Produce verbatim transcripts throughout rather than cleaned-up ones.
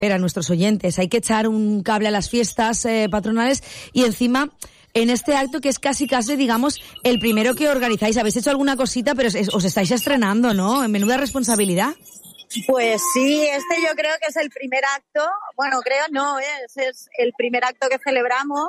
a nuestros oyentes. Hay que echar un cable a las fiestas eh, patronales y encima en este acto que es casi casi, digamos, el primero que organizáis. Habéis hecho alguna cosita, pero es, os estáis estrenando, ¿no? Menuda responsabilidad. Pues sí, este yo creo que es el primer acto, bueno, creo no, ¿eh? Ese es el primer acto que celebramos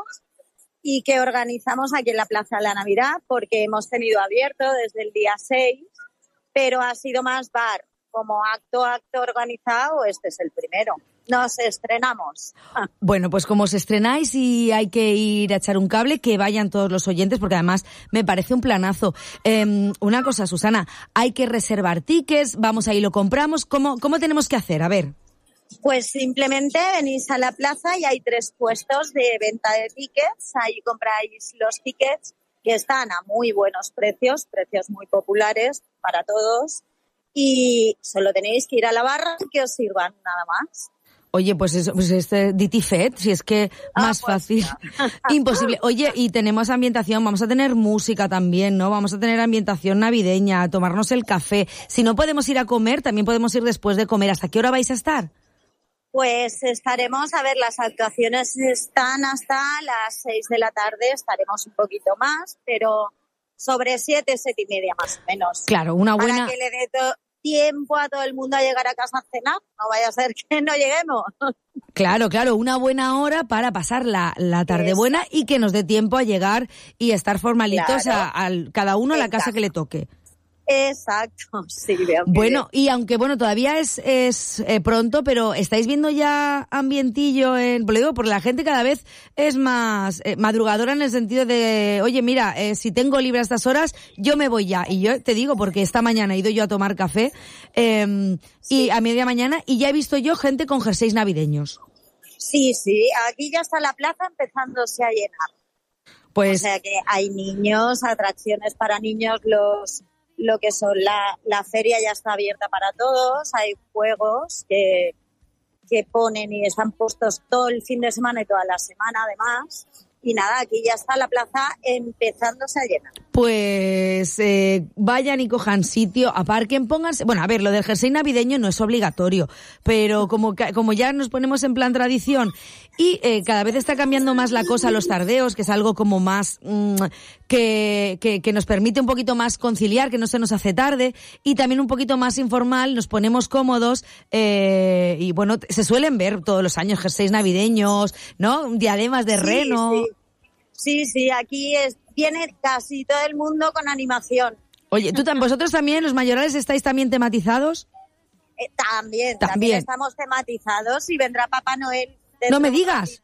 y que organizamos aquí en la Plaza de la Navidad, porque hemos tenido abierto desde el día seis, pero ha sido más bar. Como acto, acto organizado, este es el primero. Nos estrenamos. Bueno, pues como os estrenáis y hay que ir a echar un cable, que vayan todos los oyentes, porque además me parece un planazo. Eh, una cosa, Susana, hay que reservar tickets, vamos ahí, lo compramos. ¿Cómo, cómo tenemos que hacer? A ver. Pues simplemente venís a la plaza y hay tres puestos de venta de tickets. Ahí compráis los tickets que están a muy buenos precios, precios muy populares para todos. Y solo tenéis que ir a la barra y que os sirvan, nada más. Oye, pues eso, pues este DiTiFet, si es que más ah, pues fácil, imposible. Oye, y tenemos ambientación, vamos a tener música también, ¿no? Vamos a tener ambientación navideña, a tomarnos el café. Si no podemos ir a comer, también podemos ir después de comer. ¿Hasta qué hora vais a estar? Pues estaremos, a ver, las actuaciones están hasta las seis de la tarde, estaremos un poquito más, pero sobre siete, siete y media más o menos. Claro, una buena... Para que le dé to- tiempo a todo el mundo a llegar a casa a cenar, no vaya a ser que no lleguemos. Claro, claro, una buena hora para pasar la, la tarde Exacto. buena y que nos dé tiempo a llegar y estar formalitos claro. a, a cada uno a la casa que le toque. Exacto, sí. Veo bueno, y aunque bueno, todavía es es eh, pronto, pero ¿estáis viendo ya ambientillo en, pues lo digo, porque la gente cada vez es más eh, madrugadora en el sentido de, oye, mira, eh, si tengo libre a estas horas, yo me voy ya. Y yo te digo, porque esta mañana he ido yo a tomar café eh, sí. y a media mañana y ya he visto yo gente con jerseys navideños. Sí, sí, aquí ya está la plaza empezándose a llenar. Pues, o sea que hay niños, atracciones para niños, los... lo que son la, la feria ya está abierta para todos, hay juegos que, que ponen y están puestos todo el fin de semana y toda la semana además. Y nada, aquí ya está la plaza empezándose a llenar. Pues eh, vayan y cojan sitio, aparquen, pónganse... Bueno, a ver, lo del jersey navideño no es obligatorio, pero como, como ya nos ponemos en plan tradición y eh, cada vez está cambiando más la cosa, los tardeos, que es algo como más... Mmm, que, que, que nos permite un poquito más conciliar, que no se nos hace tarde, y también un poquito más informal, nos ponemos cómodos eh, y bueno, se suelen ver todos los años jerseys navideños, ¿no? Diademas de sí, reno... Sí. Sí, sí, aquí es, viene casi todo el mundo con animación. Oye, ¿tú, vosotros también, los mayorales, estáis también tematizados? Eh, también, también, también estamos tematizados y vendrá Papá Noel. No me digas.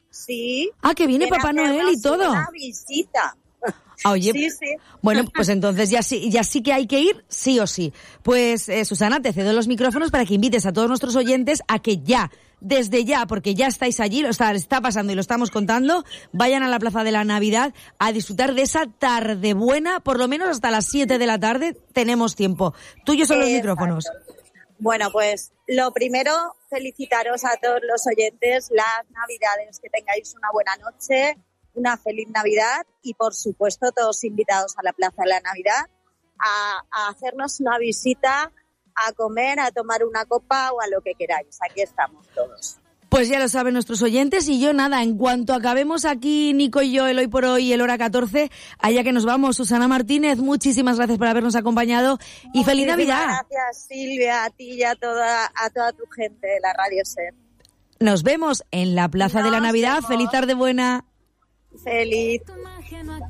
Sí. Ah, que viene Papá Noel y todo. Una visita. Oye, sí, sí. Bueno, pues entonces ya sí, ya sí que hay que ir, sí o sí. Pues, eh, Susana, te cedo los micrófonos para que invites a todos nuestros oyentes a que ya, desde ya, porque ya estáis allí, lo está, está pasando y lo estamos contando, vayan a la Plaza de la Navidad a disfrutar de esa tarde buena, por lo menos hasta las siete de la tarde tenemos tiempo. Tuyos son los Exacto. micrófonos. Bueno, pues lo primero, felicitaros a todos los oyentes, las Navidades, que tengáis una buena noche, una feliz Navidad y, por supuesto, todos invitados a la Plaza de la Navidad a, a hacernos una visita, a comer, a tomar una copa o a lo que queráis. Aquí estamos todos. Pues ya lo saben nuestros oyentes y yo nada, en cuanto acabemos aquí Nico y yo el Hoy por Hoy, el Hora catorce, allá que nos vamos. Susana Martínez, muchísimas gracias por habernos acompañado y feliz Navidad. Gracias, Silvia, a ti y a toda, a toda tu gente de la Radio Ser. Nos vemos en la Plaza nos de la Navidad. Vemos. Feliz tarde buena. Feliz. Tu magia no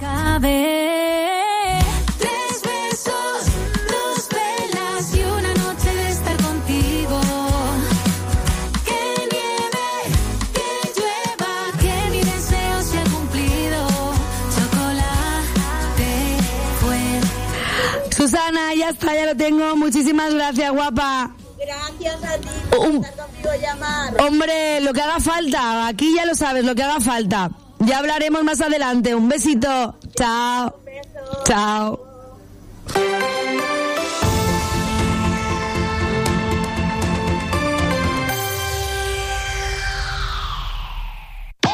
acabe. Tres besos, dos velas y una noche de estar contigo. Que nieve, que llueva, que mi deseo sea cumplido. Chocolate fue. Susana, ya está, ya lo tengo. Muchísimas gracias, guapa. Gracias a ti por Um, estar conmigo y llamar. Hombre, lo que haga falta. Aquí ya lo sabes, lo que haga falta. Ya hablaremos más adelante. Un besito. Chao. Un beso. Chao.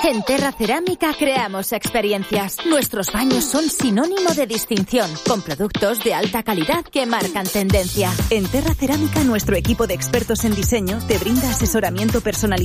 En Terra Cerámica creamos experiencias. Nuestros baños son sinónimo de distinción, con productos de alta calidad que marcan tendencia. En Terra Cerámica, nuestro equipo de expertos en diseño te brinda asesoramiento personalizado